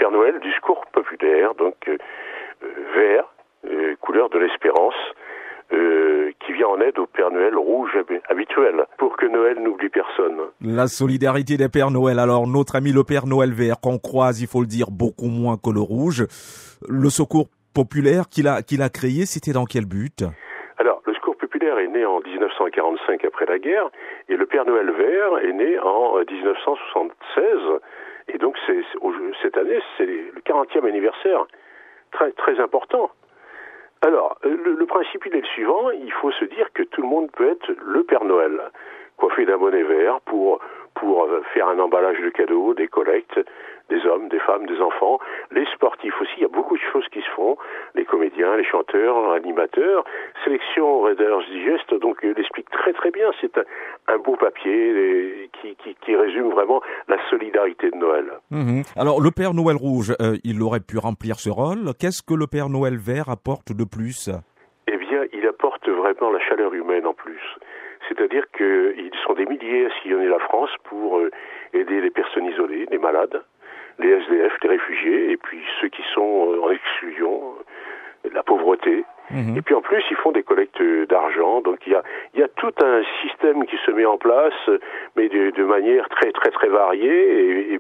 Père Noël du Secours populaire, donc vert, couleur de l'espérance, qui vient en aide au Père Noël rouge habituel, pour que Noël n'oublie personne. La solidarité des Pères Noël. Alors, notre ami le Père Noël vert, qu'on croise, il faut le dire, beaucoup moins que le rouge. Le Secours populaire qu'il a créé, c'était dans quel but ? Alors, le Secours populaire est né en 1945 après la guerre, et le Père Noël vert est né en 1976, et donc cette année, c'est le 40e anniversaire, très, très important. Alors, le principe, il est le suivant, il faut se dire que tout le monde peut être le Père Noël, coiffé d'un bonnet vert pour faire un emballage de cadeaux, des collectes, des hommes, des femmes, des enfants, les sportifs aussi, il y a beaucoup de choses qui se font, les comédiens, les chanteurs, animateurs, sélection Reader's Digest, donc il l'explique très très bien, c'est un beau papier qui résume vraiment la solidarité de Noël. Alors, le Père Noël rouge, il aurait pu remplir ce rôle. Qu'est-ce que le Père Noël vert apporte de plus ? Eh bien, il apporte vraiment la chaleur humaine en plus. C'est-à-dire qu'ils sont des milliers à sillonner la France pour aider les personnes isolées, les malades, les SDF, les réfugiés, et puis ceux qui sont en exclusion, la pauvreté. Et puis en plus, ils font des collectes d'argent. Donc il y a tout un système qui se met en place, mais de manière très très très variée. Et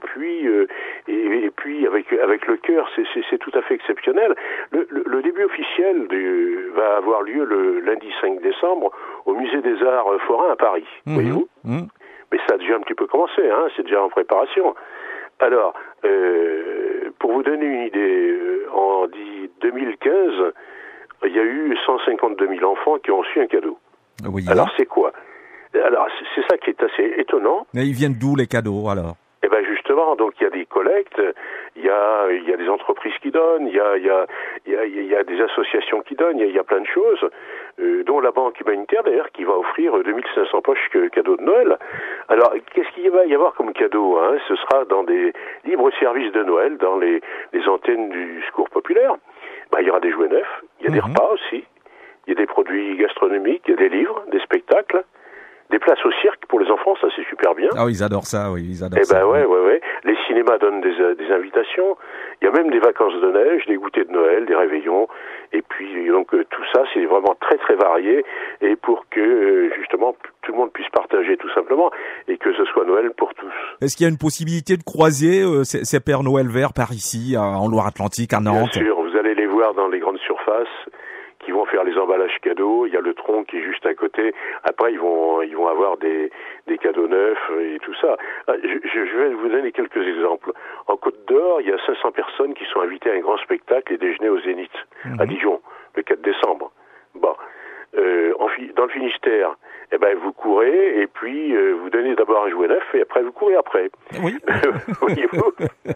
puis avec le cœur, c'est tout à fait exceptionnel. Le début officiel va avoir lieu le lundi 5 décembre au Musée des Arts Forains à Paris. Voyez-vous. Mais ça a déjà un petit peu commencé, c'est déjà en préparation. Alors, pour vous donner une idée, en 2015, il y a eu 152 000 enfants qui ont reçu un cadeau. Oui. Alors, c'est quoi ? Alors, c'est ça qui est assez étonnant. Mais ils viennent d'où les cadeaux, alors ? Eh ben justement, donc il y a des collectes, il y a des entreprises qui donnent, il y a des associations qui donnent, il y a plein de choses, dont la Banque humanitaire d'ailleurs qui va offrir 2500 poches cadeaux de Noël. Alors qu'est-ce qu'il va y avoir comme cadeau ? Ce sera dans des libres services de Noël, dans les antennes du Secours populaire. Il y aura des jouets neufs, il y a des repas aussi, il y a des produits gastronomiques, il y a des livres, des spectacles. Des places au cirque pour les enfants, ça c'est super bien. Ah, ils adorent ça, oui, ils adorent ça. Ouais. Les cinémas donnent des invitations. Il y a même des vacances de neige, des goûters de Noël, des réveillons. Et puis donc tout ça, c'est vraiment très très varié. Et pour que justement tout le monde puisse partager tout simplement et que ce soit Noël pour tous. Est-ce qu'il y a une possibilité de croiser ces Pères Noël verts par ici, en Loire-Atlantique, à Nantes ? Bien sûr, vous allez les voir dans les grandes surfaces qui vont faire les emballages cadeaux. Il y a le tronc qui est juste à côté. Après, ils vont avoir des cadeaux neufs et tout ça. Je vais vous donner quelques exemples. En Côte d'Or, il y a 500 personnes qui sont invitées à un grand spectacle et déjeuner au Zénith, à Dijon, le 4 décembre. Bon. Dans le Finistère, vous courez et puis vous donnez d'abord un jouet neuf et après vous courez après. Oui. Voyez-vous.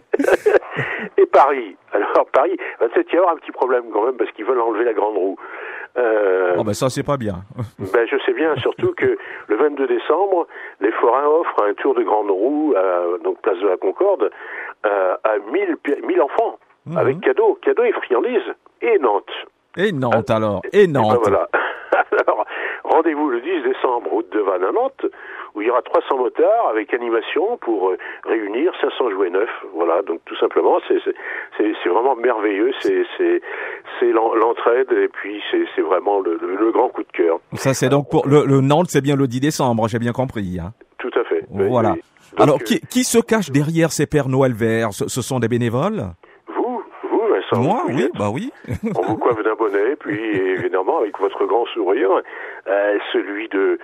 Et Paris. Alors Paris, va peut-être y avoir un petit problème quand même parce qu'ils veulent enlever la grande roue. Ça c'est pas bien. Je sais bien, surtout que le 22 décembre, les forains offrent un tour de grande roue, donc place de la Concorde, à 1000 enfants avec cadeaux et friandises et Nantes. Et Nantes alors. Et Nantes. Voilà. Alors, rendez-vous le 10 décembre, route de Vannes à Nantes, où il y aura 300 motards avec animation pour réunir 500 jouets neufs. Voilà, donc tout simplement, c'est vraiment merveilleux. C'est l'entraide et puis c'est vraiment le grand coup de cœur. Ça, c'est donc pour le Nantes, c'est bien le 10 décembre, j'ai bien compris. Tout à fait. Voilà. Oui. Donc, alors, qui se cache derrière ces Pères Noël verts ? Ce sont des bénévoles ? Vous, Vincent. Moi, oui. On vous coiffe d'un bonnet, puis évidemment avec votre grand sourire, celui de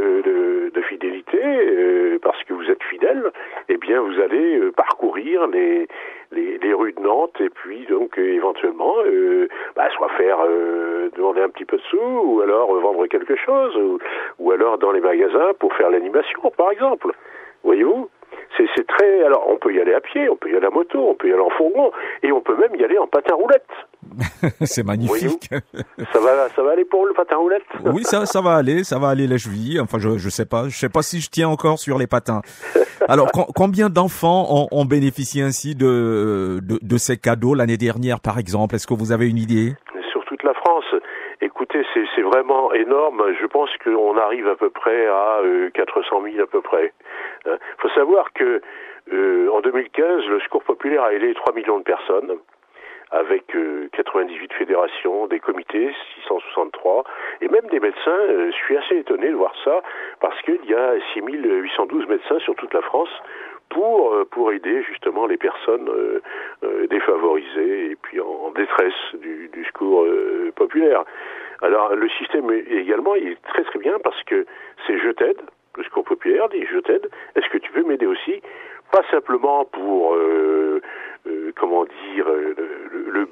fidélité, parce que vous êtes fidèle, eh bien vous allez parcourir les rues de Nantes et puis donc éventuellement soit faire demander un petit peu de sous ou alors vendre quelque chose ou alors dans les magasins pour faire l'animation par exemple. Voyez-vous ? C'est très... Alors, on peut y aller à pied, on peut y aller à moto, on peut y aller en fourgon, et on peut même y aller en patin roulette. C'est magnifique. Ça va aller pour le patin roulette. Oui, ça va aller les chevilles. Enfin, je sais pas si je tiens encore sur les patins. Alors, combien d'enfants ont bénéficié ainsi de ces cadeaux l'année dernière, par exemple ? Est-ce que vous avez une idée ? Sur toute la France. Écoutez, c'est vraiment énorme. Je pense qu'on arrive à peu près à 400 000 à peu près. Faut savoir que En 2015, le Secours populaire a aidé 3 millions de personnes, avec 98 fédérations, des comités, 663, et même des médecins. Je suis assez étonné de voir ça, parce qu'il y a 6812 médecins sur toute la France pour aider justement les personnes défavorisées et puis en détresse du secours populaire. Alors le système également, il est très très bien parce que c'est je t'aide. Le secours populaire dit je t'aide. Est-ce que tu veux m'aider aussi? Pas simplement pour comment dire le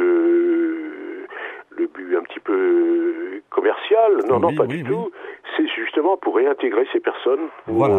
but un petit peu commercial. Non, pas du tout. C'est justement pour réintégrer ces personnes.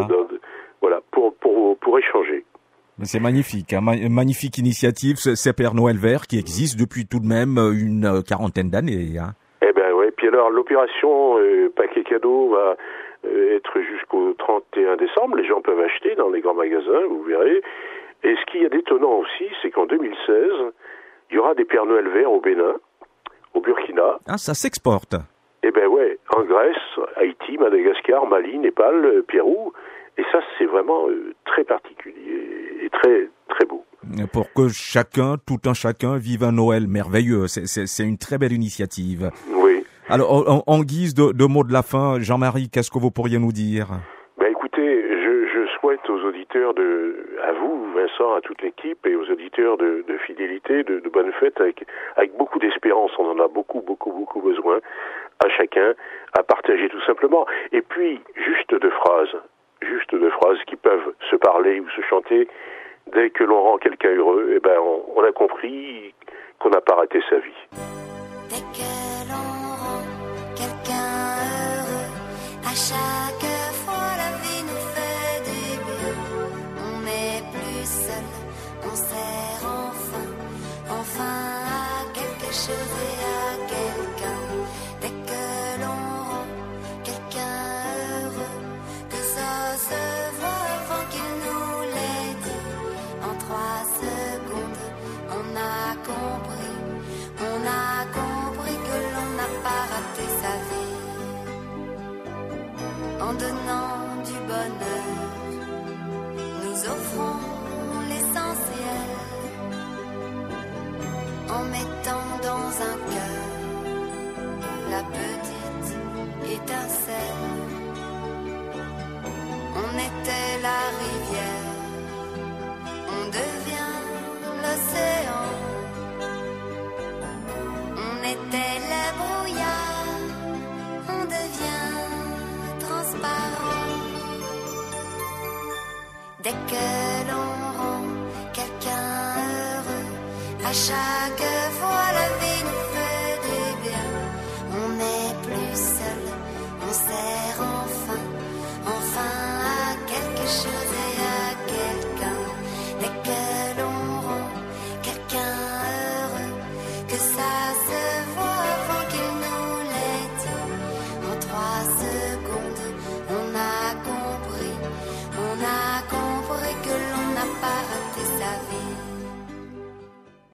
Pour échanger. C'est magnifique, hein, magnifique initiative, c'est Père Noël Vert qui existe depuis tout de même une quarantaine d'années. Hein. Eh ben ouais. Puis alors l'opération paquet cadeau va être jusqu'au 31 décembre. Les gens peuvent acheter dans les grands magasins, vous verrez. Et ce qu'il y a d'étonnant aussi, c'est qu'en 2016, il y aura des Pères Noël Verts au Bénin, au Burkina. Ah, ça s'exporte. Eh ben ouais, en Grèce, Haïti, Madagascar, Mali, Népal, Pérou. Et ça, c'est vraiment très particulier et très, très beau. Pour que tout un chacun vive un Noël merveilleux. C'est une très belle initiative. Oui. Alors, en guise de mot de la fin, Jean-Marie, qu'est-ce que vous pourriez nous dire? Ben écoutez, je souhaite aux auditeurs à vous, Vincent, à toute l'équipe, et aux auditeurs de fidélité, de bonnes fêtes, avec beaucoup d'espérance. On en a beaucoup besoin, à chacun, à partager tout simplement. Et puis, juste deux phrases qui peuvent se parler ou se chanter. Dès que l'on rend quelqu'un heureux, on a compris qu'on n'a pas raté sa vie. Dès que l'on rend quelqu'un heureux, à chaque fois la vie nous fait du bien. On n'est plus seul, on sert enfin à quelque chose et à quelqu'un. Dès que l'on rend quelqu'un heureux, que ça se voit avant qu'il nous l'ait dit. En 3 secondes, on a compris que l'on n'a pas raté sa vie. En donnant du bonheur, nous offrons l'essentiel. En mettant dans un cœur la petite étincelle. On était la rivière, on devient l'océan. On était le brouillard, on devient transparent. Dès que l'on rend quelqu'un heureux, à chaque fois la vie